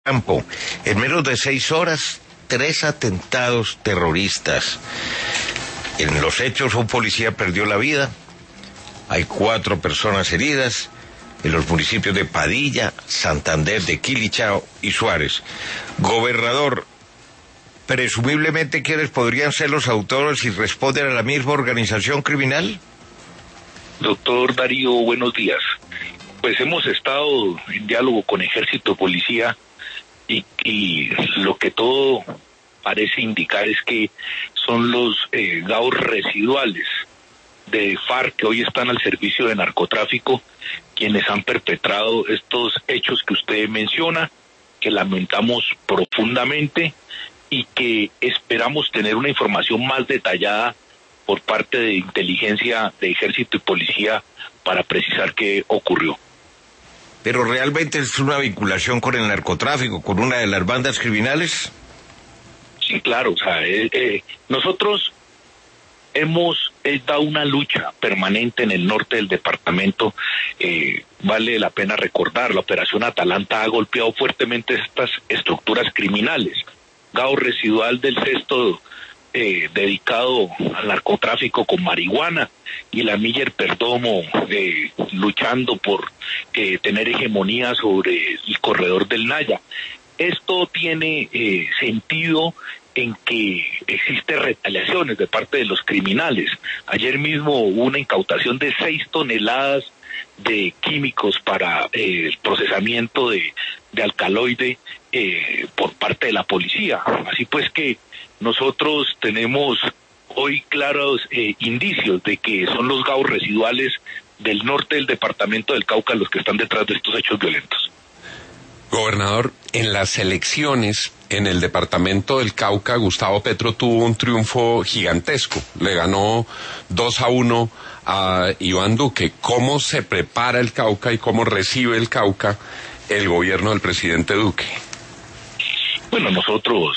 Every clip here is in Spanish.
Campo. En menos de 6 horas, 3 atentados terroristas. En los hechos, un policía perdió la vida. Hay 4 personas heridas en los municipios de Padilla, Santander, de Quilichao y Suárez. Gobernador, presumiblemente, ¿quiénes podrían ser los autores y responden a la misma organización criminal? Doctor Darío, buenos días. Pues hemos estado en diálogo con Ejército, Policía, y lo que todo parece indicar es que son los GAOs residuales de FARC que hoy están al servicio de narcotráfico quienes han perpetrado estos hechos que usted menciona, que lamentamos profundamente y que esperamos tener una información más detallada por parte de inteligencia de Ejército y Policía para precisar qué ocurrió. ¿Pero realmente es una vinculación con el narcotráfico, con una de las bandas criminales? Sí, claro, o sea, nosotros hemos dado una lucha permanente en el norte del departamento. Vale la pena recordar, la Operación Atalanta ha golpeado fuertemente estas estructuras criminales. GAO residual del Sexto dedicado al narcotráfico con marihuana, y la Miller Perdomo luchando por tener hegemonía sobre el corredor del Naya. Esto tiene sentido en que existen retaliaciones de parte de los criminales. Ayer mismo hubo una incautación de 6 toneladas de químicos para el procesamiento de alcaloide por parte de la policía. Así pues que nosotros tenemos hoy claros indicios de que son los GAOs residuales del norte del departamento del Cauca los que están detrás de estos hechos violentos. Gobernador, en las elecciones en el departamento del Cauca, Gustavo Petro tuvo un triunfo gigantesco. Le ganó 2-1 a Iván Duque. ¿Cómo se prepara el Cauca y cómo recibe el Cauca el gobierno del presidente Duque? Bueno, nosotros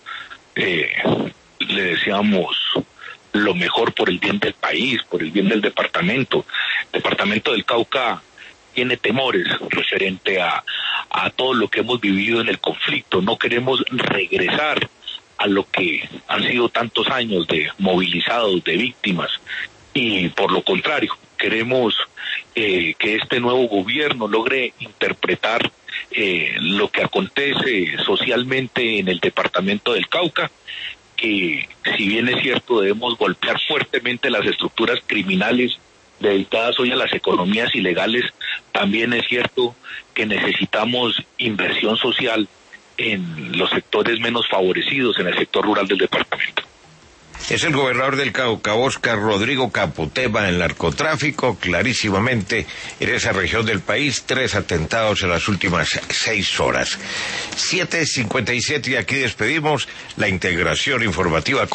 le deseamos lo mejor por el bien del país, por el bien del departamento. El departamento del Cauca tiene temores referente a todo lo que hemos vivido en el conflicto. No queremos regresar a lo que han sido tantos años de movilizados, de víctimas, y por lo contrario, queremos que este nuevo gobierno logre interpretar lo que acontece socialmente en el departamento del Cauca, que si bien es cierto debemos golpear fuertemente las estructuras criminales dedicadas hoy a las economías ilegales, también es cierto que necesitamos inversión social en los sectores menos favorecidos, en el sector rural del departamento. Es el gobernador del Cauca, Óscar Rodrigo Campo. Tema del narcotráfico, clarísimamente, en esa región del país, 3 atentados en las últimas 6 horas. 7:57 y aquí despedimos la integración informativa.